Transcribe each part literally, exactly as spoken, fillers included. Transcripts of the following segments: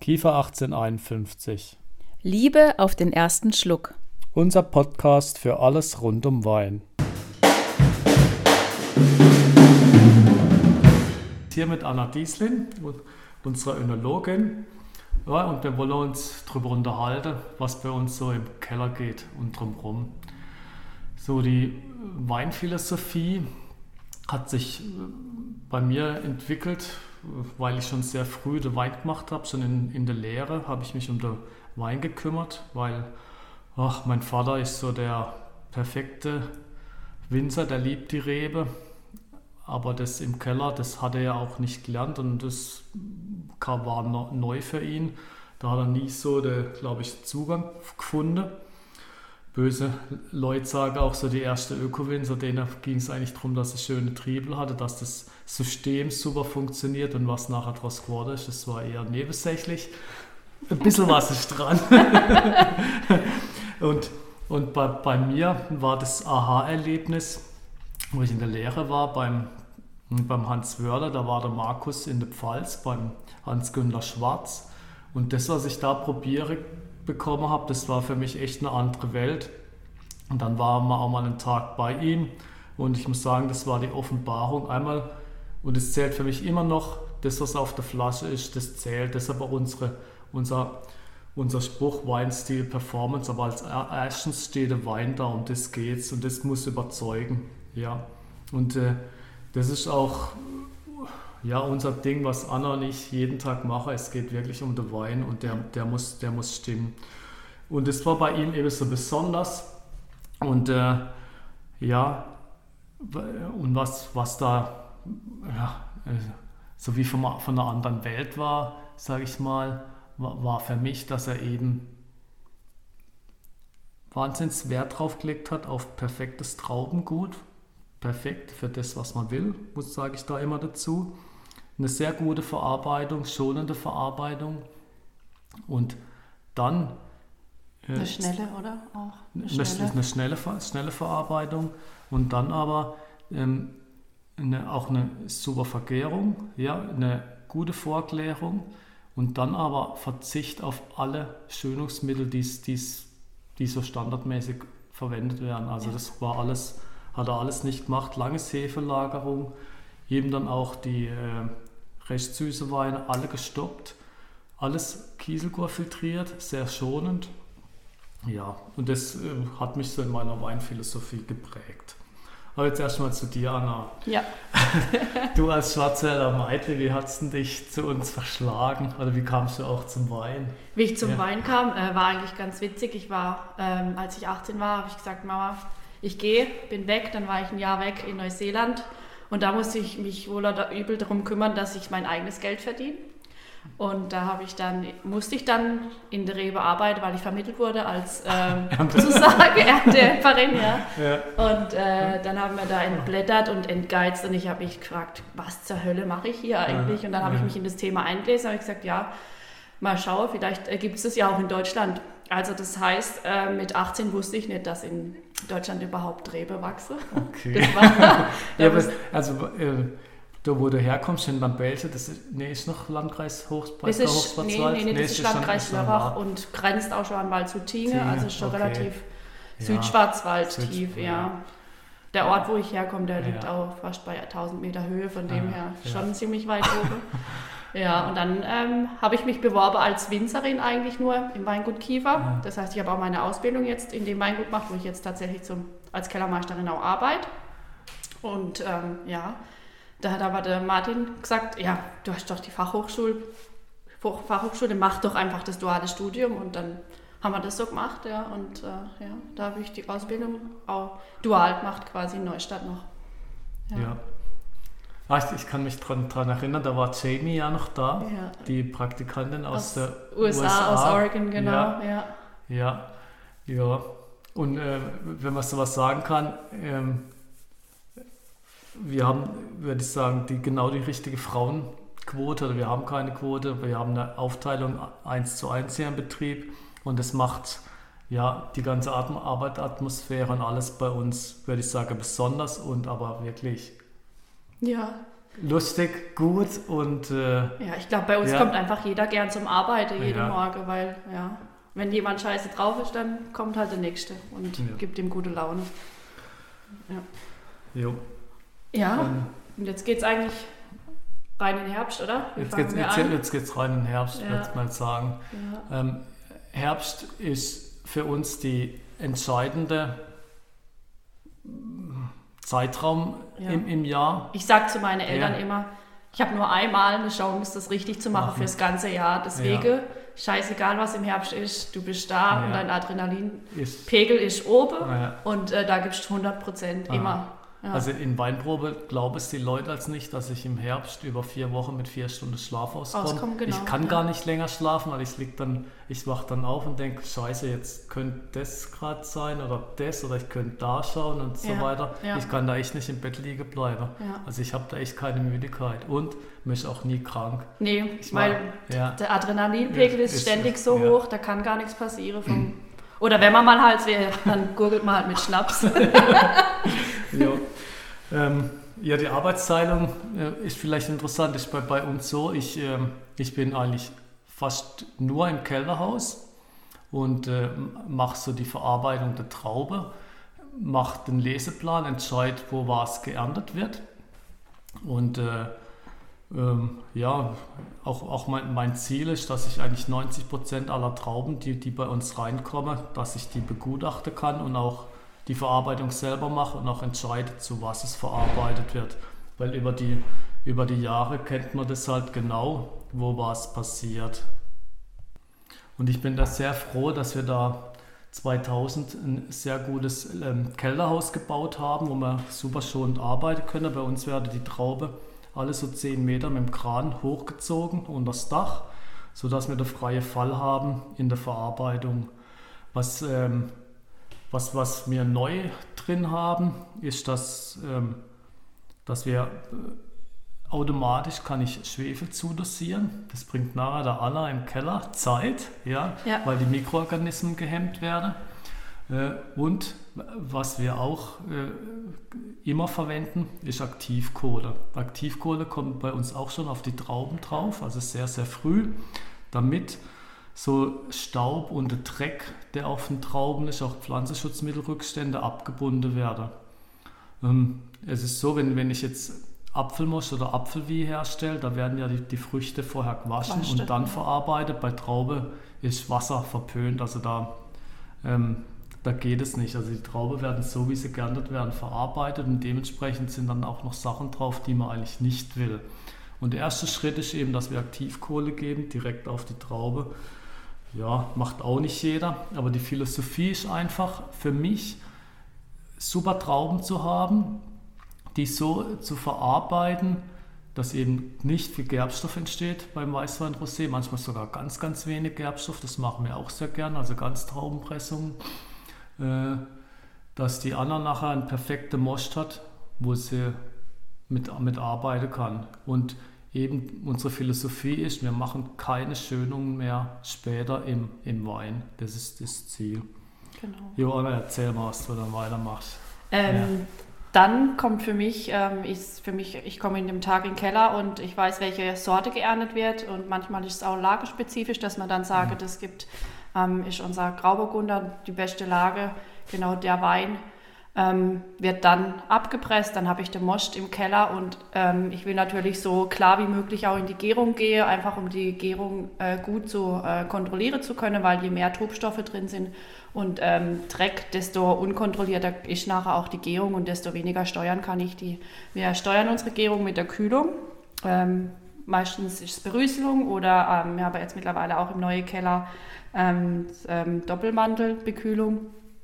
Kiefer achtzehnhunderteinundfünfzig. Liebe auf den ersten Schluck. Unser Podcast für alles rund um Wein. Hier mit Anna Dieslin, unserer Önologin. Ja, und wir wollen uns darüber unterhalten, was bei uns so im Keller geht und drumherum. So, die Weinphilosophie hat sich bei mir entwickelt, weil ich schon sehr früh den Wein gemacht habe. Schon in, in der Lehre habe ich mich um den Wein gekümmert, weil ach, mein Vater ist so der perfekte Winzer, der liebt die Rebe. Aber das im Keller, das hat er ja auch nicht gelernt und das kam, war neu für ihn. Da hat er nie so, glaube ich, Zugang gefunden. Böse Leute sagen auch so, die erste Öko-Winzer, denen ging es eigentlich darum, dass es schöne Triebel hatte, dass das System super funktioniert und was nachher daraus geworden ist, das war eher nebensächlich. Ein bisschen was ist dran. und und bei, bei mir war das Aha-Erlebnis, wo ich in der Lehre war, beim, beim Hans Wörler, da war der Markus in der Pfalz, beim Hans-Günther Schwarz. Und das, was ich da probiere bekommen habe, das war für mich echt eine andere Welt. Und dann waren wir auch mal einen Tag bei ihm und ich muss sagen, das war die Offenbarung einmal. Und es zählt für mich immer noch, das, was auf der Flasche ist, das zählt. Deshalb auch unsere, unser, unser Spruch Weinstil Performance. Aber als erstens steht der Wein da, um das geht's und das muss überzeugen. Ja. Und äh, das ist auch ja, unser Ding, was Anna und ich jeden Tag machen. Es geht wirklich um den Wein und der, der, muss, der muss stimmen. Und das war bei ihm eben so besonders. Und äh, ja, und was, was da ja, so wie von, von einer anderen Welt war, sage ich mal, war, war für mich, dass er eben wahnsinns Wert drauf gelegt hat auf perfektes Traubengut. Perfekt für das, was man will, muss sage ich da immer dazu. Eine sehr gute Verarbeitung, schonende Verarbeitung und dann äh, eine schnelle, oder? Auch eine schnelle, eine schnelle, schnelle Verarbeitung und dann aber ähm, eine, auch eine super Vergärung, ja, eine gute Vorklärung und dann aber Verzicht auf alle Schönungsmittel, die's, die's, die so standardmäßig verwendet werden. Also ja. Das war alles, hat er alles nicht gemacht. Lange Hefelagerung, eben dann auch die äh, recht süße Weine, alle gestoppt, alles Kieselguhr filtriert, sehr schonend. Ja, und das äh, hat mich so in meiner Weinphilosophie geprägt. Aber jetzt erstmal zu dir, Anna. Ja. Du als Schwarzwälder Meitli, wie hat es denn dich zu uns verschlagen? Oder wie kamst du auch zum Wein? Wie ich zum ja. Wein kam, äh, war eigentlich ganz witzig. Ich war, ähm, als ich achtzehn war, habe ich gesagt, Mama, ich gehe, bin weg. Dann war ich ein Jahr weg in Neuseeland. Und da musste ich mich wohl oder übel darum kümmern, dass ich mein eigenes Geld verdiene. Und da habe ich dann, musste ich dann in der Rebe arbeiten, weil ich vermittelt wurde als ähm, sozusagen Erntehelferin. Ja. Ja. Und äh, dann haben wir da entblättert und entgeizt und ich habe mich gefragt, was zur Hölle mache ich hier eigentlich? Und dann habe ich mich in das Thema eingelesen und habe gesagt, ja, mal schauen, vielleicht gibt es das ja auch in Deutschland. Also das heißt, äh, mit achtzehn wusste ich nicht, dass in Deutschland überhaupt Rebe wachse. Okay. Das war, ja, aber, also äh, da wo du herkommst, in Lampelche, das ist, nee, ist noch Landkreis Hochspreis, das ist, nee, nee, nee, nee, das ist Landkreis Lörrach und grenzt auch schon an Waldshut-Tiengen, also schon okay. relativ ja. Südschwarzwald Süd, tief, ja. ja. Der Ort, wo ich herkomme, der liegt ja. auch fast bei tausend Meter Höhe, von dem ja. her schon ja. ziemlich weit oben. Ja, und dann ähm, habe ich mich beworben als Winzerin eigentlich nur im Weingut Kiefer. Ja. Das heißt, ich habe auch meine Ausbildung jetzt in dem Weingut gemacht, wo ich jetzt tatsächlich zum, als Kellermeisterin auch arbeite. Und ähm, ja, da hat aber der Martin gesagt, ja, du hast doch die Fachhochschule, Fachhochschule, mach doch einfach das duale Studium. Und dann haben wir das so gemacht, ja. Und äh, ja, da habe ich die Ausbildung auch dual gemacht, quasi in Neustadt noch. Ja. ja. Ach, ich kann mich daran erinnern, da war Jamie ja noch da, ja. die Praktikantin aus, aus der U S A, U S A, aus Oregon, genau. Ja, ja. ja, ja. Und äh, wenn man sowas sagen kann, ähm, wir haben, würde ich sagen, die, genau die richtige Frauenquote, oder wir haben keine Quote, wir haben eine Aufteilung eins zu eins hier im Betrieb und das macht ja die ganze Arbeitsatmosphäre und alles bei uns, würde ich sagen, besonders und aber wirklich ja, lustig, gut und... Äh, ja, ich glaube, bei uns ja. kommt einfach jeder gern zum Arbeiten jeden ja. Morgen, weil, ja, wenn jemand scheiße drauf ist, dann kommt halt der Nächste und ja. gibt ihm gute Laune. Ja. Jo. Ja, ähm, und jetzt geht's eigentlich rein in den Herbst, oder? Wie jetzt, geht's, jetzt, jetzt geht's rein in den Herbst, ja. würde ich mal sagen. Ja. Ähm, Herbst ist für uns die entscheidende Zeitraum ja. im, im Jahr. Ich sage zu meinen Eltern ja. immer, ich habe nur einmal eine Chance, das richtig zu machen, machen. fürs ganze Jahr. Deswegen, ja. scheißegal was im Herbst ist, du bist da ja. und dein Adrenalinpegel ist, ist oben ja. und äh, da gibst du hundert Prozent immer. Ja. Also in Weinprobe glauben es die Leute als nicht, dass ich im Herbst über vier Wochen mit vier Stunden Schlaf auskomme. Auskomm, genau. Ich kann ja. gar nicht länger schlafen, weil ich lieg dann, ich wach dann auf und denke, scheiße, jetzt könnte das gerade sein oder das oder ich könnte da schauen und so ja. weiter. Ja. Ich kann da echt nicht im Bett liegen bleiben. Ja. Also ich habe da echt keine Müdigkeit und mich auch nie krank. Nee, ich weil war, ja. der Adrenalinpegel ist, ist ständig so ja. hoch, da kann gar nichts passieren. Vom oder wenn man mal Hals wäre, dann gurgelt man halt mit Schnaps. Ja. Ähm, ja, die Arbeitsteilung äh, ist vielleicht interessant. Ist bei, bei uns so, ich, äh, ich bin eigentlich fast nur im Kellerhaus und äh, mache so die Verarbeitung der Traube, mache den Leseplan, entscheide, wo was geerntet wird. Und äh, ähm, ja, auch, auch mein, mein Ziel ist, dass ich eigentlich neunzig Prozent aller Trauben, die, die bei uns reinkommen, dass ich die begutachten kann und auch die Verarbeitung selber mache und auch entscheide, zu was es verarbeitet wird. Weil über die, über die Jahre kennt man das halt genau, wo was passiert. Und ich bin da sehr froh, dass wir da zweitausend ein sehr gutes ähm, Kellerhaus gebaut haben, wo wir super schonend arbeiten können. Bei uns werde die Traube alle so zehn Meter mit dem Kran hochgezogen unter das Dach, sodass wir da freie Fall haben in der Verarbeitung. Was ähm, Was, was wir neu drin haben, ist, dass, ähm, dass wir äh, automatisch kann ich Schwefel zudosieren. Das bringt nachher der Anna im Keller Zeit, ja, ja. weil die Mikroorganismen gehemmt werden. Äh, und was wir auch äh, immer verwenden, ist Aktivkohle. Aktivkohle kommt bei uns auch schon auf die Trauben drauf, also sehr, sehr früh, damit so Staub und der Dreck, der auf den Trauben ist, auch Pflanzenschutzmittelrückstände abgebunden werden. Ähm, es ist so, wenn, wenn ich jetzt Apfelmus oder Apfelwie herstelle, da werden ja die, die Früchte vorher gewaschen Waschte. und dann verarbeitet. Bei Traube ist Wasser verpönt, also da, ähm, da geht es nicht. Also die Traube werden so, wie sie geerntet werden, verarbeitet und dementsprechend sind dann auch noch Sachen drauf, die man eigentlich nicht will. Und der erste Schritt ist eben, dass wir Aktivkohle geben, direkt auf die Traube. Ja, macht auch nicht jeder, aber die Philosophie ist einfach für mich, super Trauben zu haben, die so zu verarbeiten, dass eben nicht viel Gerbstoff entsteht beim Weißwein-Rosé, manchmal sogar ganz, ganz wenig Gerbstoff, das machen wir auch sehr gern, also Ganztraubenpressungen, äh, dass die Anna nachher einen perfekten Most hat, wo sie mit, mit arbeiten kann. Und eben unsere Philosophie ist, wir machen keine Schönungen mehr später im, im Wein. Das ist das Ziel. Genau. Johanna, erzähl mal, was du dann weitermachst. Ähm, ja. Dann kommt für mich, ähm, ist für mich, ich komme in dem Tag in den Keller und ich weiß, welche Sorte geerntet wird und manchmal ist es auch lagerspezifisch, dass man dann sagt, es gibt, ähm, ist unser Grauburgunder die beste Lage, genau der Wein. Ähm, wird dann abgepresst, dann habe ich den Most im Keller und ähm, ich will natürlich so klar wie möglich auch in die Gärung gehen, einfach um die Gärung äh, gut zu äh, kontrollieren zu können, weil je mehr Trubstoffe drin sind und ähm, Dreck, desto unkontrollierter ist nachher auch die Gärung und desto weniger steuern kann ich die. Wir steuern unsere Gärung mit der Kühlung, ähm, meistens ist es Berieselung oder ähm, wir haben jetzt mittlerweile auch im neuen Keller ähm, ähm, Doppelmantelbekühlung.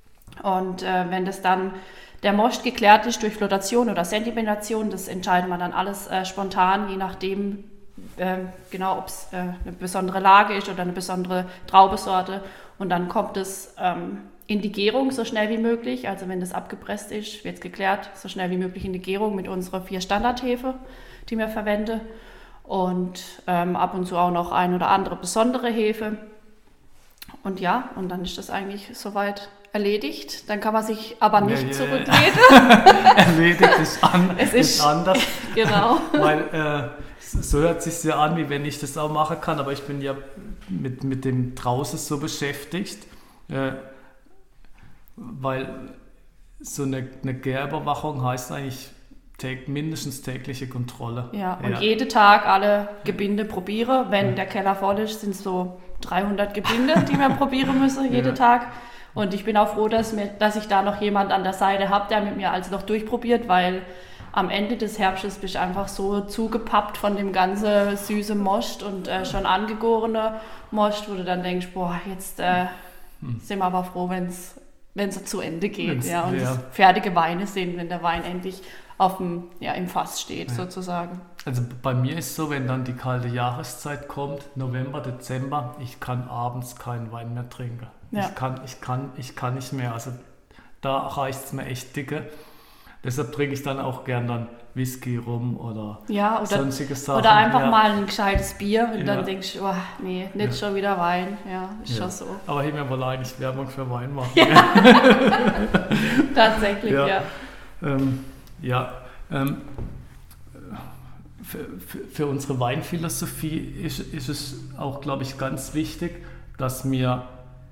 Und äh, wenn das dann der Most geklärt ist durch Flotation oder Sedimentation, das entscheidet man dann alles äh, spontan, je nachdem, äh, genau ob es äh, eine besondere Lage ist oder eine besondere Traubesorte. Und dann kommt es ähm, in die Gärung so schnell wie möglich. Also wenn das abgepresst ist, wird es geklärt, so schnell wie möglich in die Gärung mit unseren vier Standardhefe, die wir verwenden. Und ähm, ab und zu auch noch ein oder andere besondere Hefe. Und ja, und dann ist das eigentlich soweit erledigt. Dann kann man sich aber nicht nee, zurücklehnen. Erledigt ist, an, es ist, ist anders. Genau. Weil äh, so hört es sich ja an, wie wenn ich das auch machen kann, aber ich bin ja mit, mit dem draußen so beschäftigt, äh, weil so eine, eine Gärüberwachung heißt eigentlich täg, mindestens tägliche Kontrolle. Ja, und ja. jeden Tag alle Gebinde probiere. Wenn der Keller voll ist, sind es so dreihundert Gebinde, die wir probieren müssen, jeden ja. Tag. Und ich bin auch froh, dass, mir, dass ich da noch jemand an der Seite habe, der mit mir also noch durchprobiert, weil am Ende des Herbstes bist du einfach so zugepappt von dem ganzen süßen Most und äh, schon angegorene Most, wo du dann denkst, boah, jetzt äh, hm. sind wir aber froh, wenn es zu Ende geht. Ja, und ja. fertige Weine sind, wenn der Wein endlich auf dem, ja, im Fass steht, ja. sozusagen. Also bei mir ist es so, wenn dann die kalte Jahreszeit kommt, November, Dezember, ich kann abends keinen Wein mehr trinken. Ja. Ich, kann, ich, kann, ich kann nicht mehr. Also da reicht es mir echt dicke. Deshalb trinke ich dann auch gern dann Whisky, Rum oder, ja, oder sonstige Sachen. Oder einfach ja. mal ein gescheites Bier und ja. dann denkst du, oh, nee, nicht ja. schon wieder Wein. Ja, ist ja. schon so. Aber hier wollen wir eigentlich Werbung für Wein machen. Ja. Tatsächlich, ja. Ja, ähm, ja ähm, für, für, für unsere Weinphilosophie ist, ist es auch, glaube ich, ganz wichtig, dass wir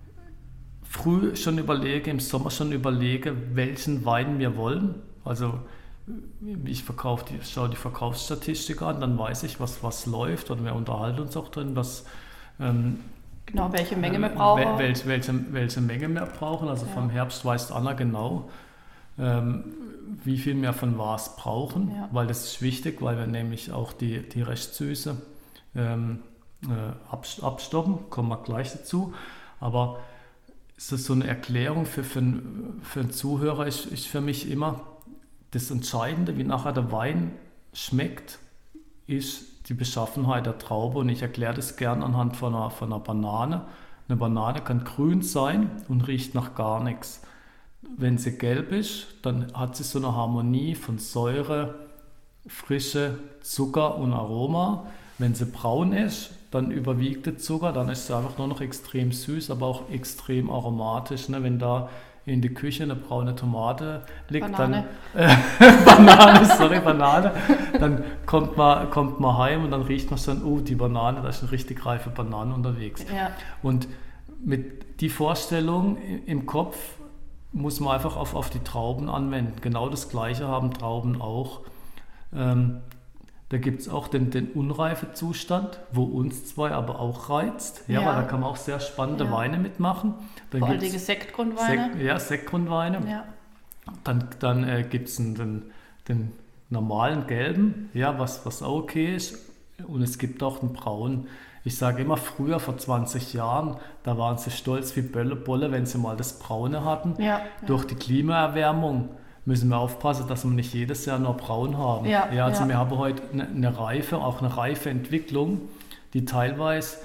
früh schon überlege, im Sommer schon überlege, welchen Wein wir wollen. Also ich verkaufe die, schaue die Verkaufsstatistik an, dann weiß ich, was, was läuft und wir unterhalten uns auch drin, was ähm, genau, welche Menge wir brauchen. Welche, welche, welche Menge wir brauchen. Also ja. vom Herbst weiß Anna genau, ähm, wie viel wir von was brauchen, ja. weil das ist wichtig, weil wir nämlich auch die, die Restsüße ähm, äh, abstoppen, kommen wir gleich dazu. Aber es ist so eine Erklärung für, für, für einen Zuhörer, ist, ist für mich immer das Entscheidende, wie nachher der Wein schmeckt, ist die Beschaffenheit der Traube. Und ich erkläre das gern anhand von einer, von einer Banane. Eine Banane kann grün sein und riecht nach gar nichts. Wenn sie gelb ist, dann hat sie so eine Harmonie von Säure, Frische, Zucker und Aroma. Wenn sie braun ist, dann überwiegt der Zucker, dann ist sie einfach nur noch extrem süß, aber auch extrem aromatisch. Ne? Wenn da in der Küche eine braune Tomate liegt, Banane. dann äh, Banane, sorry, Banane, dann kommt man, kommt man heim und dann riecht man schon, oh, die Banane, da ist eine richtig reife Banane unterwegs. Ja. Und mit die Vorstellung im Kopf muss man einfach auf, auf die Trauben anwenden. Genau das Gleiche haben Trauben auch. Ähm, Da gibt es auch den, den Unreifezustand, wo uns zwei aber auch reizt. Ja, ja. Weil da kann man auch sehr spannende ja. Weine mitmachen. Dann vor allem Sektgrundweine. Sek, ja, Sektgrundweine. Ja. Dann, dann äh, gibt es den, den normalen gelben, ja, was, was auch okay ist. Und es gibt auch den braunen. Ich sage immer, früher, vor zwanzig Jahren, da waren sie stolz wie Bölle, Bolle, wenn sie mal das Braune hatten. Ja. Durch die Klimaerwärmung müssen wir aufpassen, dass wir nicht jedes Jahr nur braun haben. Ja, ja, also ja. wir haben heute eine, eine reife, auch eine reife Entwicklung, die teilweise,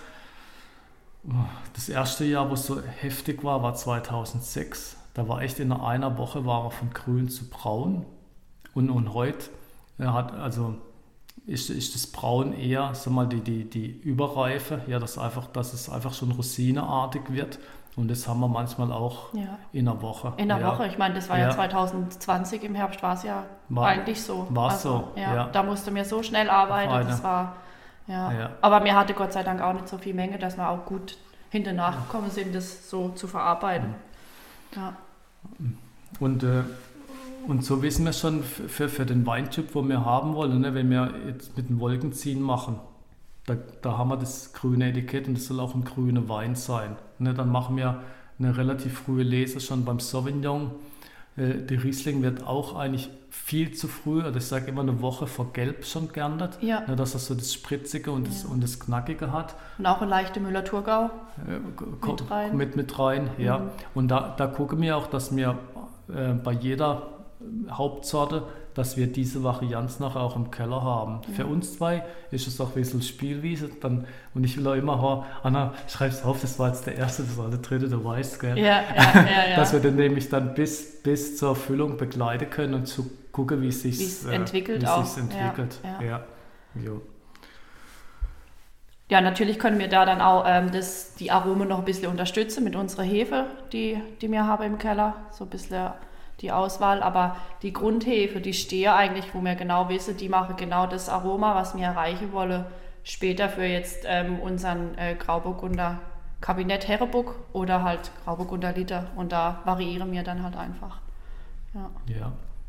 das erste Jahr, wo es so heftig war, war zweitausendsechs. Da war echt in einer Woche war er von grün zu braun. Und, und heute hat, also ist, ist das Braun eher, sag mal, die, die, die Überreife, ja, dass, einfach, dass es einfach schon rosineartig wird. Und das haben wir manchmal auch ja. in einer Woche. In einer ja. Woche, ich meine, das war ja, ja zwanzig zwanzig, im Herbst war es ja war, eigentlich so. War es also, so, ja. ja. Da musste mir so schnell arbeiten, das war, ja. ja. Aber mir hatte Gott sei Dank auch nicht so viel Menge, dass wir auch gut hinten nachgekommen sind, das so zu verarbeiten. Ja. Und, äh, und so wissen wir schon für, für den Weintyp, wo wir haben wollen, ne, wenn wir jetzt mit dem Wolkenziehen machen, Da, da haben wir das grüne Etikett und das soll auch ein grüner Wein sein. Ne, dann machen wir eine relativ frühe Lese schon beim Sauvignon. Äh, die Riesling wird auch eigentlich viel zu früh, also ich sage immer eine Woche vor Gelb schon geerntet, ja. ne, dass das so das Spritzige und das, ja. und das Knackige hat. Und auch eine leichte Müller-Thurgau äh, mit rein. Mit, mit rein, mhm. ja. Und da, da gucken wir auch, dass wir äh, bei jeder Hauptsorte, dass wir diese Varianz nachher auch im Keller haben. Ja. Für uns zwei ist es auch ein bisschen Spielwiese. Dann, und ich will auch immer hören, Anna, schreib's auf, das war jetzt der erste, das war der dritte, du weißt, gell? Ja, ja, ja, ja. Dass wir den nämlich dann bis, bis zur Erfüllung begleiten können und zu gucken, wie es sich äh, entwickelt. Wie auch. entwickelt. Ja, ja. Ja. Ja, natürlich können wir da dann auch ähm, das, die Aromen noch ein bisschen unterstützen mit unserer Hefe, die, die wir haben im Keller. So ein bisschen die Auswahl, aber die Grundhefe, die stehe eigentlich, wo wir genau wissen, die machen genau das Aroma, was wir erreichen wollen, später für jetzt ähm, unseren äh, Grauburgunder Kabinett Herreburg oder halt Grauburgunder Liter, und da variieren wir dann halt einfach. Ja. ja.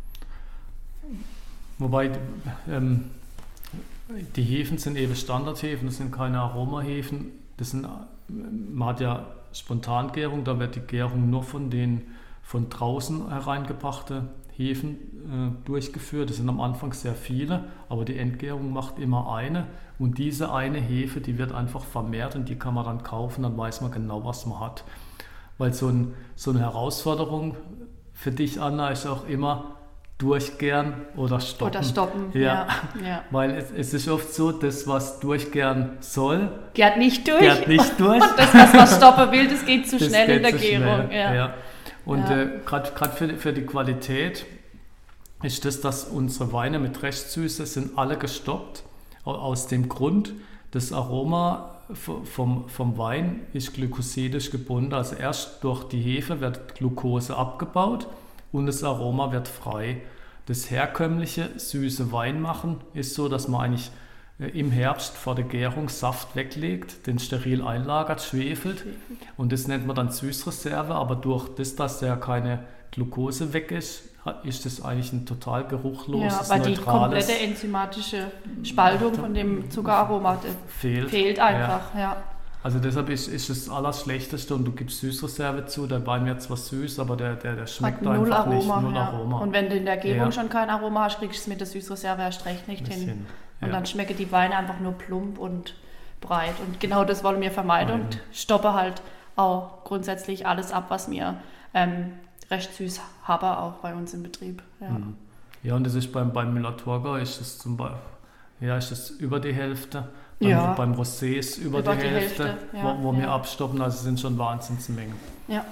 Wobei ähm, die Hefen sind eben Standardhefen, das sind keine Aromahefen. Das sind, man hat ja Spontangärung, da wird die Gärung nur von den von draußen hereingebrachte Hefen äh, durchgeführt. Das sind am Anfang sehr viele, aber die Endgärung macht immer eine. Und diese eine Hefe, die wird einfach vermehrt und die kann man dann kaufen, dann weiß man genau, was man hat. Weil so, ein, so eine Herausforderung für dich, Anna, ist auch immer durchgären oder stoppen. Oder stoppen, ja. ja. ja. Weil es, es ist oft so, das, was durchgären soll, gärt nicht durch. Gärt nicht durch. Und das, was man stoppen will, das geht zu das schnell geht in der zu Gärung. Schnell, ja. Ja. Und Ja. äh, gerade für, für die Qualität ist das, dass unsere Weine mit Restsüße sind alle gestoppt. Aus dem Grund, das Aroma vom, vom Wein ist glykosidisch gebunden. Also erst durch die Hefe wird Glucose abgebaut und das Aroma wird frei. Das herkömmliche süße Weinmachen ist so, dass man eigentlich im Herbst vor der Gärung Saft weglegt, den steril einlagert, schwefelt, und das nennt man dann Süßreserve, aber durch das, dass ja keine Glucose weg ist, ist das eigentlich ein total geruchloses, ja, weil neutrales... die komplette enzymatische Spaltung von dem Zuckeraroma fehlt, fehlt einfach, ja. ja. Also deshalb ist, ist das Allerschlechteste, und du gibst Süßreserve zu, der Wein wird zwar süß, aber der, der, der schmeckt null einfach Aroma, nicht, null ja. Aroma. Und wenn du in der Gärung ja. schon kein Aroma hast, kriegst du es mit der Süßreserve erst recht nicht hin. hin. Und ja. dann schmecken die Weine einfach nur plump und breit. Und genau das wollen wir vermeiden und stoppe halt auch grundsätzlich alles ab, was wir ähm, recht süß haben, auch bei uns im Betrieb. Ja, mhm. ja und das ist beim, beim Müller-Thurgau ist das zum Beispiel, ja, ist das über die Hälfte. Beim, ja. beim Rosé ist über, über die, die Hälfte, Hälfte ja, wo, wo ja. wir abstoppen, also sind schon Wahnsinnsmengen. Ja.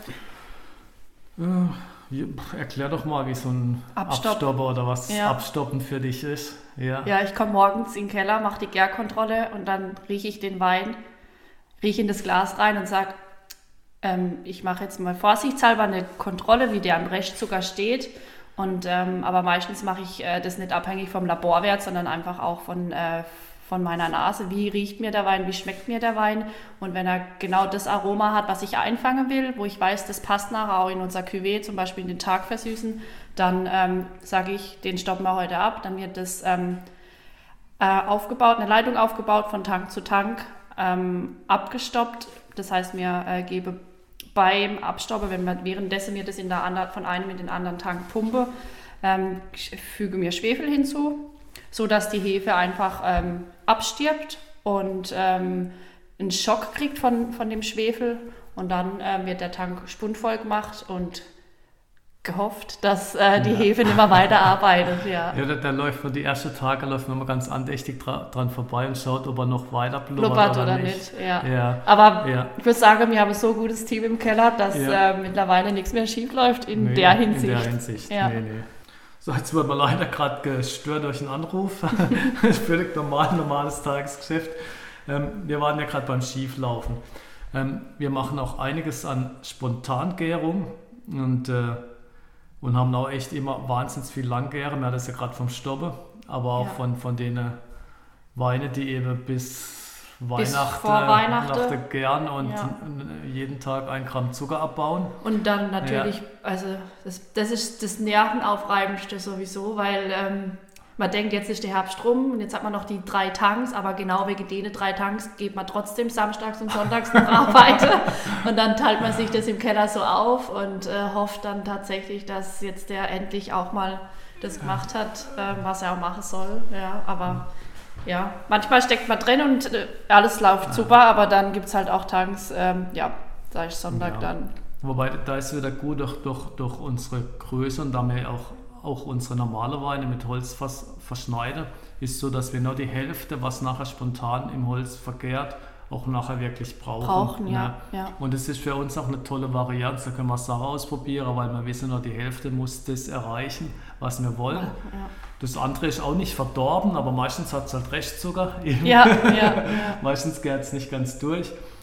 Äh, erklär doch mal, wie so ein Abstopp. Abstopper oder was ja. Abstoppen für dich ist. Ja, ja ich komme morgens in den Keller, mache die Gärkontrolle und dann rieche ich den Wein, rieche in das Glas rein und sage, ähm, ich mache jetzt mal vorsichtshalber eine Kontrolle, wie der am Restzucker steht. Und, ähm, aber meistens mache ich äh, das nicht abhängig vom Laborwert, sondern einfach auch von, äh, von meiner Nase. Wie riecht mir der Wein, wie schmeckt mir der Wein? Und wenn er genau das Aroma hat, was ich einfangen will, wo ich weiß, das passt nachher auch in unser Cuvée, zum Beispiel in den Tag versüßen, dann ähm, sage ich, den stoppen wir heute ab. Dann wird das ähm, äh, aufgebaut, eine Leitung aufgebaut von Tank zu Tank, ähm, abgestoppt. Das heißt, mir äh, gebe beim Abstoppen, wenn man währenddessen mir das in der anderen, von einem in den anderen Tank pumpe, ähm, füge mir Schwefel hinzu, sodass die Hefe einfach ähm, abstirbt und ähm, einen Schock kriegt von, von dem Schwefel, und dann äh, wird der Tank spundvoll gemacht und gehofft, dass äh, die ja. Hefe nicht mehr weiterarbeitet. Ja, ja der, der läuft von die ersten Tage läuft man mal ganz andächtig dra- dran vorbei und schaut, ob er noch weiter blubbert, blubbert oder, oder nicht. nicht. Ja. Ja. Aber ja. ich würde sagen, wir haben so ein gutes Team im Keller, dass ja. äh, mittlerweile nichts mehr schief läuft in nee, der Hinsicht. In der Hinsicht, ja. nee, nee. So, jetzt wird man leider gerade gestört durch einen Anruf. Völlig normal, normales Tagesgeschäft. Ähm, wir waren ja gerade beim Schieflaufen. Ähm, wir machen auch einiges an Spontangärung und äh, Und haben auch echt immer wahnsinnig viel Langgäre. Wir hatten das ja gerade vom Stoppe, aber auch ja. von, von den Weinen, die eben bis, bis Weihnachten, vor Weihnachten Weihnachten gern und ja. jeden Tag ein Gramm Zucker abbauen. Und dann natürlich, ja. also das, das ist das Nervenaufreibendste sowieso, weil ähm, man denkt, jetzt ist der Herbst rum und jetzt hat man noch die drei Tanks, aber genau wegen denen drei Tanks geht man trotzdem samstags und sonntags noch arbeiten. Und dann teilt man sich das im Keller so auf und äh, hofft dann tatsächlich, dass jetzt der endlich auch mal das gemacht hat, äh, was er auch machen soll. Ja, aber ja, manchmal steckt man drin und äh, alles läuft super, aber dann gibt es halt auch Tanks, ähm, ja, sag ich Sonntag ja. dann. Wobei, da ist wieder gut durch, durch, durch unsere Größe und damit auch Auch unsere normale Weine mit Holzfass verschneiden, ist so, dass wir nur die Hälfte, was nachher spontan im Holz vergärt, auch nachher wirklich brauchen. Brauchen, ja. Ne? ja. Und es ist für uns auch eine tolle Variante, da können wir Sachen ausprobieren, weil wir wissen, nur die Hälfte muss das erreichen, was wir wollen. Ja. Das andere ist auch nicht verdorben, aber meistens hat es halt Restzucker. Ja, ja, ja. Meistens gärt es nicht ganz durch.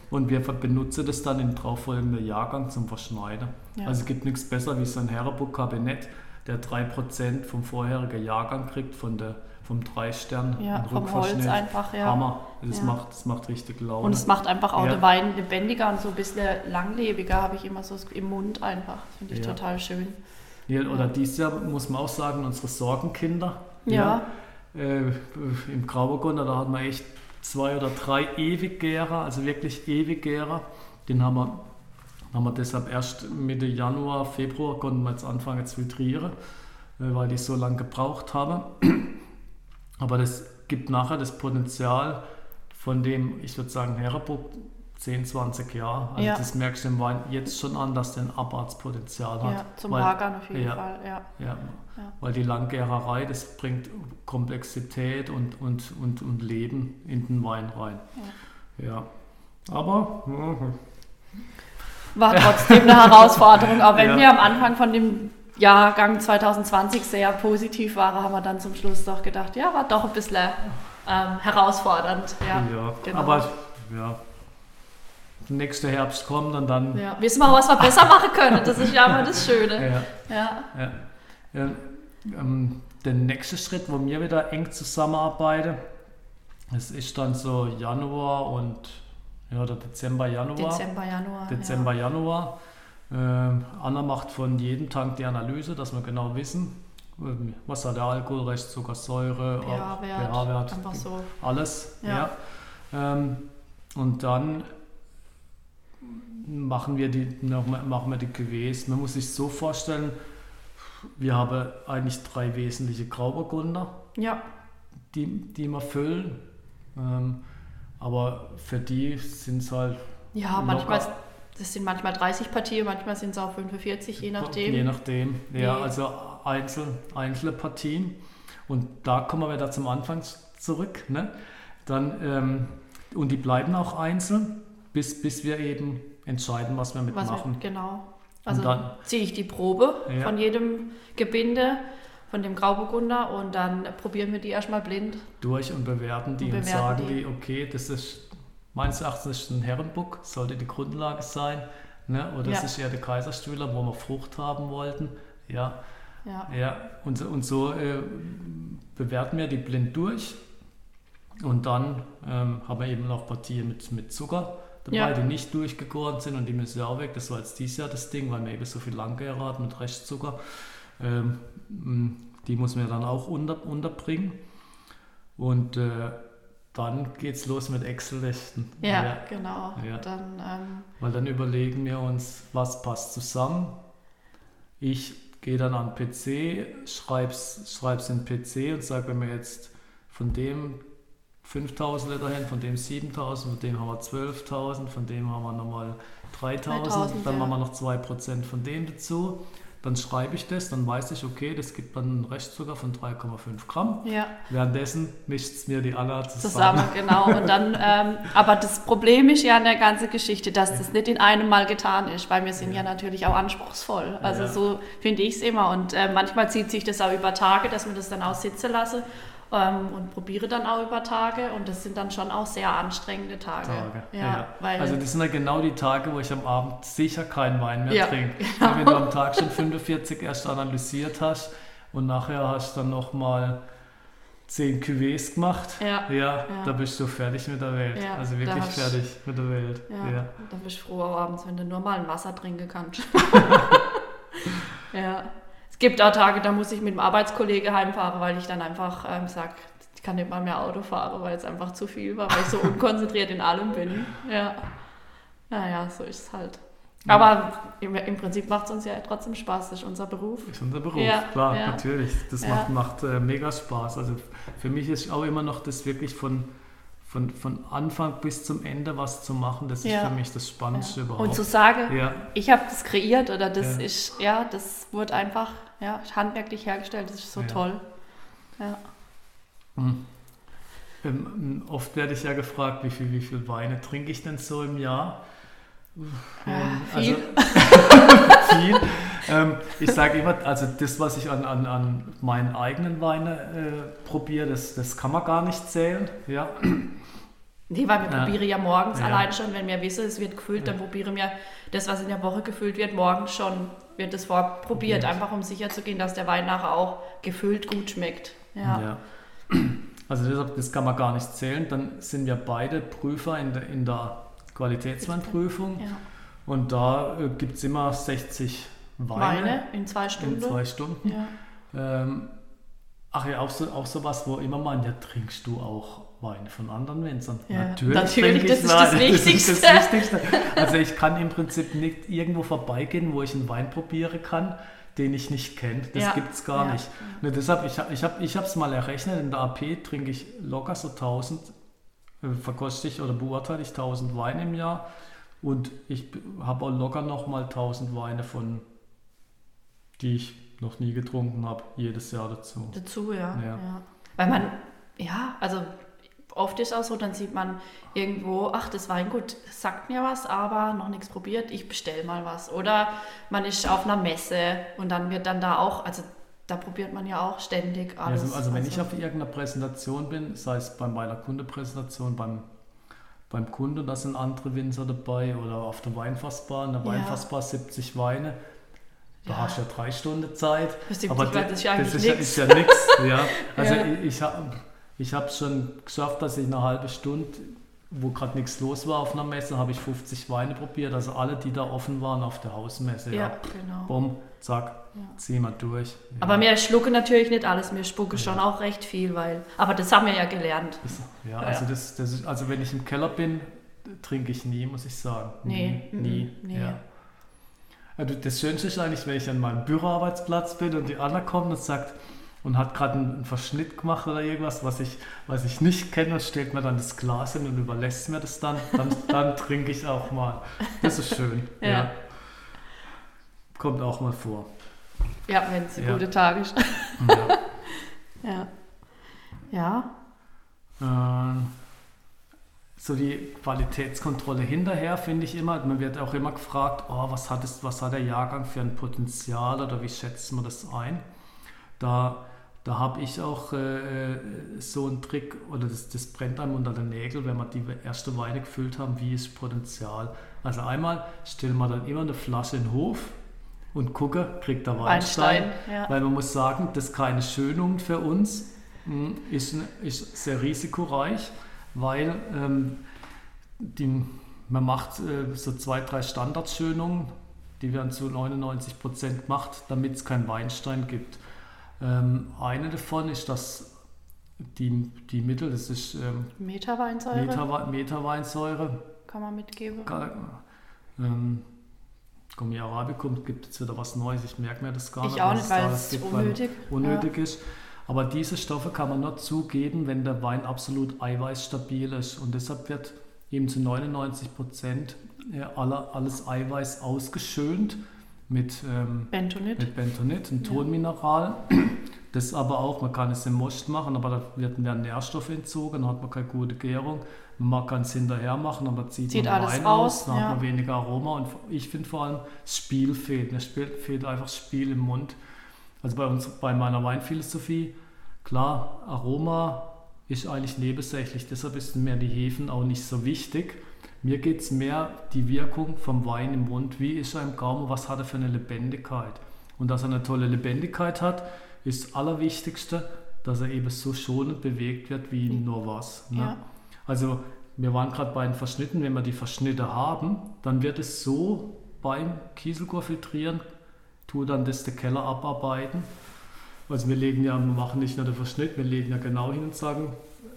und wir benutzen das dann im darauffolgenden Jahrgang zum Verschneiden. Ja. Also es gibt nichts besser wie so ein Herrenburg-Kabinett, der drei Prozent vom vorherigen Jahrgang kriegt, von der, vom Drei-Stern. Ja, vom Holz einfach, ja. Hammer, das, ja. macht, das macht richtig Laune. Und es macht einfach auch ja. den Wein lebendiger und so ein bisschen langlebiger, habe ich immer so im Mund einfach. Das finde ich ja. total schön. Ja, oder dieses Jahr muss man auch sagen, unsere Sorgenkinder. Ja. ja äh, Im Grauburgunder, da hatten wir echt zwei oder drei Ewiggärer, also wirklich Ewiggärer. Den haben wir, haben wir deshalb erst Mitte Januar, Februar konnten wir jetzt anfangen zu filtrieren, äh, weil die so lange gebraucht haben. Aber das gibt nachher das Potenzial von dem, ich würde sagen, Herrenburg, zehn, zwanzig Jahre. Also ja. das merkst du im Wein jetzt schon an, dass der ein Abartspotenzial hat. Ja, zum Lagern auf jeden ja, Fall. Ja. Ja, ja. Weil die Langgärerei, das bringt Komplexität und, und, und, und Leben in den Wein rein. Ja, ja. Aber war trotzdem eine Herausforderung. Auch wenn ja. wir am Anfang von dem Jahrgang zwanzig zwanzig sehr positiv waren, haben wir dann zum Schluss doch gedacht, ja, war doch ein bisschen ähm, herausfordernd. Ja, ja genau. aber ja. Nächster Herbst kommt und dann... Ja, wissen wir, was wir besser machen können. Das ist ja immer das Schöne. Ja. Ja. Ja. Ja. Ähm, der nächste Schritt, wo wir wieder eng zusammenarbeiten, das ist dann so Januar und ja, oder Dezember, Januar. Dezember, Januar. Dezember, ja. Januar. Ähm, Anna macht von jedem Tank die Analyse, dass wir genau wissen, was hat der Alkohol, Restzucker, Säure, pH-Wert, einfach so. Alles. Ja. Ja. Ähm, und dann machen wir die, machen wir die Cuvées. Man muss sich so vorstellen, wir haben eigentlich drei wesentliche Grauburgunder, ja. die, die wir füllen. Ähm, aber für die sind es halt. Ja, manchmal, das sind manchmal dreißig Partien, manchmal sind es auch fünfundvierzig, je nachdem. Je nachdem, ja, nee. also einzel, einzelne Partien. Und da kommen wir wieder zum Anfang zurück. Ne? Dann, ähm, und die bleiben auch einzeln, bis, bis wir eben entscheiden, was wir mitmachen. Was wir, genau. Also dann ziehe ich die Probe ja. von jedem Gebinde, von dem Grauburgunder und dann probieren wir die erstmal blind. Durch und bewerten die und, bewerten und sagen die. die, okay, das ist meines Erachtens ein Herrenburg, sollte die Grundlage sein. Ne? Oder ja. es ist eher der Kaiserstühler, wo wir Frucht haben wollten. Ja. Ja. Ja. Und, und so äh, bewerten wir die blind durch. Und dann ähm, haben wir eben noch Partien mit, mit Zucker dabei, ja. die nicht durchgegoren sind und die müssen ja auch weg. Das war jetzt dieses Jahr das Ding, weil wir eben so viel Langgärer hatten mit Restzucker. Ähm, die muss man dann auch unter, unterbringen. Und äh, dann geht es los mit Excel-Listen. Ja, ja, genau. Ja. Dann, ähm, weil dann überlegen wir uns, was passt zusammen. Ich gehe dann an den P C, schreibe es in den P C und sage, wenn wir jetzt von dem fünftausend Liter hin, von dem siebentausend, von dem haben wir zwölftausend, von dem haben wir nochmal dreitausend, dann ja. machen wir noch zwei Prozent von dem dazu. Dann schreibe ich das, dann weiß ich, okay, das gibt dann einen Restzucker von drei Komma fünf Gramm. Ja. Währenddessen mischt es mir die Anna zusammen. Zusammen, genau. Und dann, ähm, aber das Problem ist ja an der ganzen Geschichte, dass das nicht in einem Mal getan ist, weil wir sind ja, ja natürlich auch anspruchsvoll. Also ja. so finde ich es immer. Und äh, manchmal zieht sich das auch über Tage, dass man das dann auch sitzen lasse. Ähm, und probiere dann auch über Tage und das sind dann schon auch sehr anstrengende Tage. Tage. Ja, ja. Weil also das sind ja genau die Tage, wo ich am Abend sicher keinen Wein mehr ja, trinke. Genau. Wenn du am Tag schon fünfundvierzig erst analysiert hast und nachher hast du dann nochmal zehn Cuvées gemacht, ja, ja, ja, da bist du fertig mit der Welt. Ja, also wirklich fertig ich, mit der Welt. Ja, ja. Da bist du froh abends, wenn du nur mal ein Wasser trinken kannst. Ja. Es gibt auch Tage, da muss ich mit dem Arbeitskollege heimfahren, weil ich dann einfach ähm, sage, ich kann nicht mal mehr Auto fahren, weil es einfach zu viel war, weil ich so unkonzentriert in allem bin. Ja. Naja, so ist es halt. Ja. Aber im, im Prinzip macht es uns ja trotzdem Spaß, das ist unser Beruf. Das ist unser Beruf, ja, klar, ja. natürlich. Das ja. macht, macht äh, mega Spaß. Also für mich ist auch immer noch das wirklich von, von, von Anfang bis zum Ende was zu machen, das ist ja. für mich das Spannendste ja. überhaupt. Und zu sagen, ja. ich habe das kreiert oder das ja. ist, ja, das wurde einfach ja, handwerklich hergestellt, das ist so ja. toll. Ja. Hm. Ähm, oft werde ich ja gefragt, wie viel, wie viel Weine trinke ich denn so im Jahr? Ähm, ja, viel. Also, viel. Ähm, ich sage immer, also das, was ich an, an, an meinen eigenen Weinen äh, probiere, das, das kann man gar nicht zählen. Ja. Nee, weil wir ja. probieren ja morgens ja. allein schon, wenn wir wissen, es wird gefüllt, ja. dann probieren wir das, was in der Woche gefüllt wird, morgens schon wird es vorprobiert, okay. einfach um sicher zu gehen, dass der Wein nachher auch gefüllt gut schmeckt. Ja. ja. Also deshalb, das kann man gar nicht zählen. Dann sind wir beide Prüfer in der, in der Qualitätsweinprüfung. Ja. Und da äh, gibt es immer sechzig Weine. Weine in zwei Stunden. In zwei Stunden. Ja. Ähm, ach ja, auch so, auch sowas, wo immer man, ja, trinkst du auch Weine von anderen Winzern? Ja. Natürlich, Natürlich das, ist das, Wichtigste. das ist das Wichtigste. Also ich kann im Prinzip nicht irgendwo vorbeigehen, wo ich einen Wein probieren kann, den ich nicht kenne. Das ja. gibt es gar ja. nicht. Und deshalb, ich habe es ich hab, ich hab's mal errechnet, in der A P trinke ich locker so tausend, äh, verkoste ich oder beurteile ich tausend Weine im Jahr und ich habe auch locker nochmal tausend Weine von, die ich noch nie getrunken habe, jedes Jahr dazu. Dazu, ja. ja. ja. Weil man, ja, also oft ist auch so, dann sieht man irgendwo, ach, das Weingut sagt mir was, aber noch nichts probiert, ich bestelle mal was. Oder man ist auf einer Messe und dann wird dann da auch, also da probiert man ja auch ständig alles. Also, also wenn also. ich auf irgendeiner Präsentation bin, sei es bei meiner Kundepräsentation, beim, beim Kunde, da sind andere Winzer dabei oder auf der Weinfassbar, in der ja. Weinfassbar siebzig Weine, da ja. hast du ja drei Stunden Zeit. siebzig aber das ist ja eigentlich das nichts. Ist ja nichts. Ja. Also ja. ich, ich habe ich es schon geschafft, dass ich eine halbe Stunde, wo gerade nichts los war auf einer Messe, habe ich fünfzig Weine probiert, also alle, die da offen waren auf der Hausmesse. Ja, ja. genau. Bumm, zack, ja. ziehen wir durch. Ja. Aber wir schlucken natürlich nicht alles, wir spucken ja. schon auch recht viel, weil, aber das haben wir ja gelernt. Das, ja, also, ja. Das, das ist, also wenn ich im Keller bin, trinke ich nie, muss ich sagen. Nee, nie. nie. Nee. Ja. Also das Schönste ist eigentlich, wenn ich an meinem Büroarbeitsplatz bin und die Anna kommt und sagt, und hat gerade einen Verschnitt gemacht oder irgendwas, was ich, was ich nicht kenne, und stellt mir dann das Glas hin und überlässt mir das dann, dann, dann trinke ich auch mal. Das ist schön. ja. Ja. Kommt auch mal vor. Ja, wenn es ein ja. guter Tag ist. ja. Ja. ja. Ähm, so die Qualitätskontrolle hinterher finde ich immer, man wird auch immer gefragt, oh, was hat es, was hat der Jahrgang für ein Potenzial oder wie schätzt man das ein? Da, da habe ich auch äh, so einen Trick, oder das, das brennt einem unter den Nägeln, wenn wir die erste Weine gefüllt haben, wie ist Potenzial. Also einmal stellen wir dann immer eine Flasche in den Hof und gucken, kriegt der Weinstein. Weinstein ja. Weil man muss sagen, das ist keine Schönung für uns, ist, ist sehr risikoreich, weil ähm, die, man macht äh, so zwei, drei Standardschönungen, die werden zu neunundneunzig Prozent gemacht, damit es keinen Weinstein gibt. Ähm, eine davon ist das, die, die Mittel, das ist ähm, Meterweinsäure. Meter, Meterweinsäure. Kann man mitgeben. Ähm, Gummi Arabicum gibt es wieder was Neues, ich merke mir das gar ich nicht. Ich auch nicht, weil es gibt, unnötig, unnötig ja. ist. Aber diese Stoffe kann man nur zugeben, wenn der Wein absolut eiweißstabil ist. Und deshalb wird eben zu neunundneunzig Prozent aller, alles Eiweiß ausgeschönt. Mit, ähm, Bentonit. mit Bentonit, ein Tonmineral. Ja. Das aber auch, man kann es im Most machen, aber da werden mehr Nährstoffe entzogen, dann hat man keine gute Gärung. Man kann es hinterher machen, aber zieht, zieht man Wein aus, dann ja. hat man weniger Aroma. Und ich finde vor allem, das Spiel fehlt. Es fehlt einfach Spiel im Mund. Also bei uns, bei meiner Weinphilosophie, klar, Aroma ist eigentlich nebensächlich, deshalb ist mir die Hefen auch nicht so wichtig. Mir geht es mehr die Wirkung vom Wein im Mund. Wie ist er im Gaumen? Was hat er für eine Lebendigkeit? Und dass er eine tolle Lebendigkeit hat, ist das Allerwichtigste, dass er eben so schonend bewegt wird wie nur was. Ne? Ja. Also wir waren gerade bei den Verschnitten. Wenn wir die Verschnitte haben, dann wird es so beim Kieselguhr filtrieren, tue dann das der Keller abarbeiten. Also wir legen ja, wir machen nicht nur den Verschnitt, wir legen ja genau hin und sagen,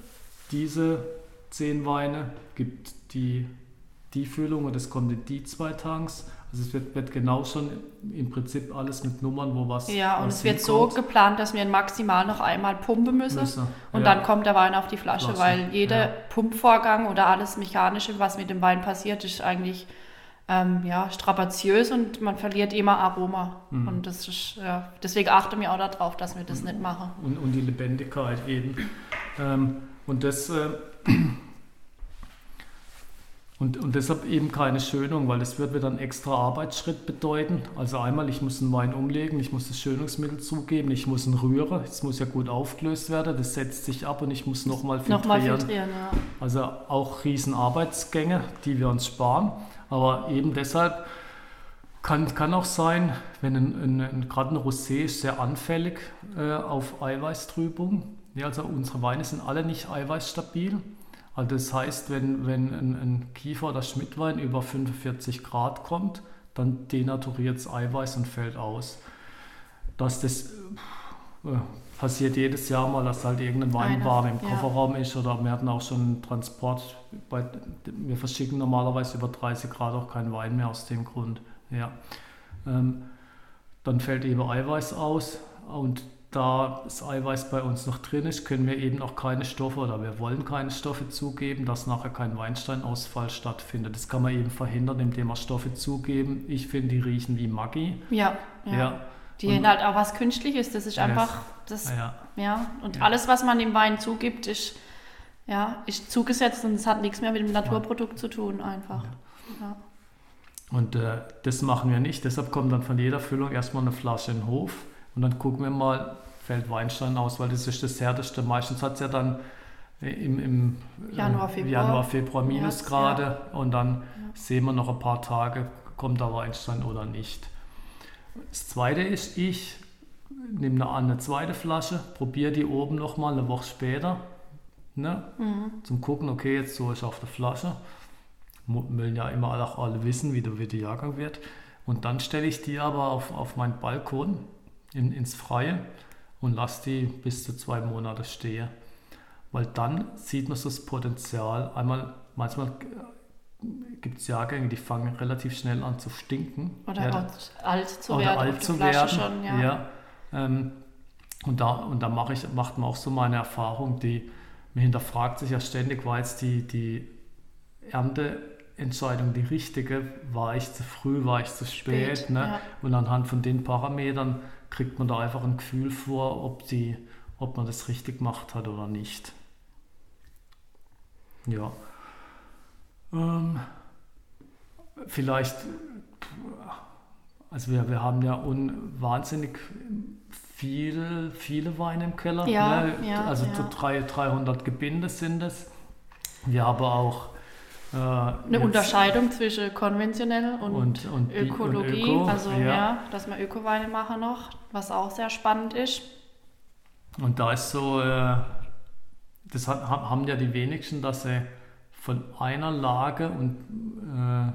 diese zehn Weine gibt die, die Füllung und es kommt in die zwei Tanks. Also es wird, wird genau schon im Prinzip alles mit Nummern, wo was Ja, und was es wird so geplant, dass wir maximal noch einmal pumpen müssen, müssen. und ja. dann kommt der Wein auf die Flasche, Flasche. weil jeder ja. Pumpvorgang oder alles Mechanische, was mit dem Wein passiert, ist eigentlich ähm, ja, strapaziös und man verliert immer Aroma. Mhm. Und das ist, ja, deswegen achten wir auch darauf, dass wir das mhm. nicht machen. Und, und die Lebendigkeit eben. ähm, und das... Äh, Und, und deshalb eben keine Schönung, weil das wird wieder einen extra Arbeitsschritt bedeuten. Also einmal, ich muss einen Wein umlegen, ich muss das Schönungsmittel zugeben, ich muss ihn rühren, es muss ja gut aufgelöst werden, das setzt sich ab und ich muss nochmal filtrieren. Nochmal filtrieren, ja. Also auch riesen Arbeitsgänge, die wir uns sparen. Aber eben deshalb kann, kann auch sein, wenn ein, ein, ein, gerade ein Rosé ist sehr anfällig äh, auf Eiweißtrübung. Ja, also unsere Weine sind alle nicht eiweißstabil. Also das heißt, wenn, wenn ein, ein Kiefer- oder Schmidtwein über fünfundvierzig Grad kommt, dann denaturiert es Eiweiß und fällt aus. Dass das äh, passiert jedes Jahr mal, dass halt irgendein Weinware im ja. Kofferraum ist oder wir hatten auch schon einen Transport, bei, wir verschicken normalerweise über dreißig Grad auch keinen Wein mehr aus dem Grund. Ja. Ähm, dann fällt eben Eiweiß aus und da das Eiweiß bei uns noch drin ist, können wir eben auch keine Stoffe oder wir wollen keine Stoffe zugeben, dass nachher kein Weinsteinausfall stattfindet. Das kann man eben verhindern, indem wir Stoffe zugeben. Ich finde, die riechen wie Maggi. Ja, ja. ja. Die haben halt auch was Künstliches. Das ist einfach, das, ja. ja. Und ja. alles, was man dem Wein zugibt, ist, ja, ist zugesetzt und es hat nichts mehr mit dem Naturprodukt zu tun einfach. Ja. Ja. Und äh, das machen wir nicht. Deshalb kommt dann von jeder Füllung erstmal eine Flasche in den Hof. Und dann gucken wir mal, fällt Weinstein aus, weil das ist das härteste. Meistens hat es ja dann im, im Januar, Februar, Januar, Februar Minusgrade ja. und dann ja. sehen wir noch ein paar Tage, kommt da Weinstein oder nicht. Das Zweite ist, ich nehme eine, eine zweite Flasche, probiere die oben nochmal eine Woche später, ne? Mhm. Zum gucken, okay, jetzt so ist auf der Flasche. Wollen ja immer alle, alle wissen, wie der, wie der Jahrgang wird. Und dann stelle ich die aber auf, auf meinen Balkon In, ins Freie und lasse die bis zu zwei Monate stehen. Weil dann sieht man so das Potenzial. Einmal, manchmal gibt es Jahrgänge, die fangen relativ schnell an zu stinken. Oder ja, alt zu oder werden. alt zu Flasche werden. Schon, ja. Ja, ähm, und da, und da mache ich, macht man auch so meine Erfahrung, die man hinterfragt sich ja ständig, war jetzt die, die Ernteentscheidung die richtige? War ich zu früh, war ich zu spät? spät ne? ja. Und anhand von den Parametern kriegt man da einfach ein Gefühl vor, ob, die, ob man das richtig gemacht hat oder nicht. Ja. Ähm, vielleicht, also wir, wir haben ja un, wahnsinnig viele, viele Weine im Keller. Ja, ne? ja, also ja. drei, dreihundert Gebinde sind es. Wir haben auch äh, eine Unterscheidung zwischen konventionell und, und, und Ökologie, und Öko, also ja. ja, dass wir Ökoweine machen noch, was auch sehr spannend ist. Und da ist so, äh, das hat, haben ja die wenigsten, dass sie von einer Lage und äh,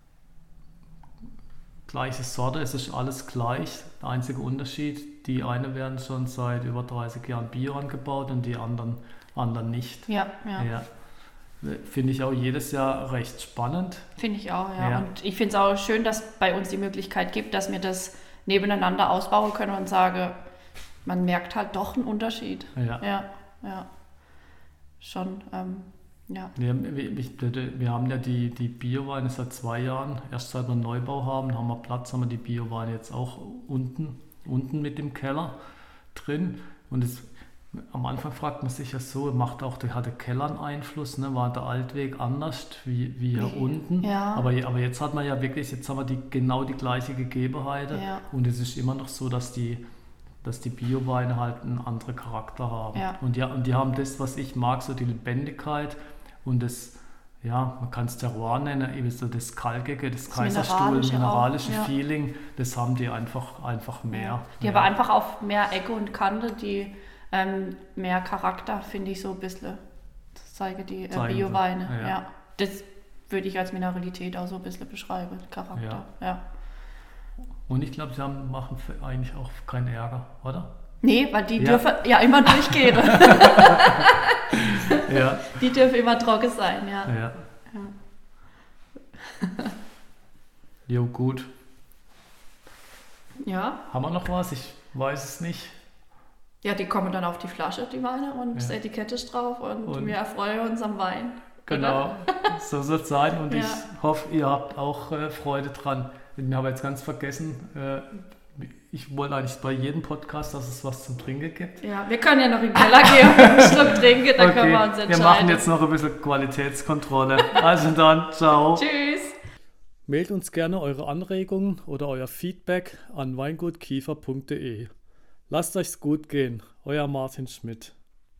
gleiche Sorte, es ist alles gleich. Der einzige Unterschied, die eine werden schon seit über dreißig Jahren Bio angebaut und die anderen, anderen nicht. Ja, ja. ja. Finde ich auch jedes Jahr recht spannend. Finde ich auch, ja. ja. Und ich finde es auch schön, dass es bei uns die Möglichkeit gibt, dass wir das nebeneinander ausbauen können und sage, man merkt halt doch einen Unterschied. Ja, ja. ja. Schon, ähm, ja. Wir, wir, wir haben ja die, die Bioweine seit zwei Jahren. Erst seit wir einen Neubau haben, haben wir Platz, haben wir die Bioweine jetzt auch unten, unten mit im Keller drin. Und es, am Anfang fragt man sich ja so, macht auch der, hat der Keller einen Einfluss, ne? War der Altweg anders wie, wie hier nee. unten? Ja. Aber, aber jetzt hat man ja wirklich, jetzt haben wir die, genau die gleiche Gegebenheit. Ja. Und es ist immer noch so, dass die dass die Bioweine halt einen anderen Charakter haben. Ja. Und, ja, und die haben das, was ich mag, so die Lebendigkeit und das, ja, man kann es Terroir nennen, eben so das Kalkige, das, das Kaiserstuhl, mineralische, mineralische ja. Feeling, das haben die einfach, einfach mehr. Ja. Die ja. aber einfach auf mehr Ecke und Kante, die ähm, mehr Charakter, finde ich so ein bisschen, das zeige die äh, Bioweine. Ja. Ja. Das würde ich als Mineralität auch so ein bisschen beschreiben, Charakter. Ja. ja. Und ich glaube, sie haben, machen eigentlich auch keinen Ärger, oder? Nee, weil die ja. dürfen ja immer durchgehen. ja. Die dürfen immer trocken sein, ja. Ja. ja. Jo, gut. Ja. Haben wir noch was? Ich weiß es nicht. Ja, die kommen dann auf die Flasche, die Weine, und ja. das Etikett ist drauf und, und wir erfreuen uns am Wein. Genau, so soll es sein und ja. ich hoffe, ihr habt auch äh, Freude dran. Ich habe jetzt ganz vergessen, äh, ich wollte eigentlich bei jedem Podcast, dass es was zum Trinken gibt. Ja, wir können ja noch in den Keller gehen und einen Schluck trinken, dann okay. können wir uns entscheiden. Wir machen jetzt noch ein bisschen Qualitätskontrolle. Also dann, ciao. Tschüss. Mailt uns gerne eure Anregungen oder euer Feedback an weingutkiefer punkt de. Lasst euch's gut gehen. Euer Martin Schmidt.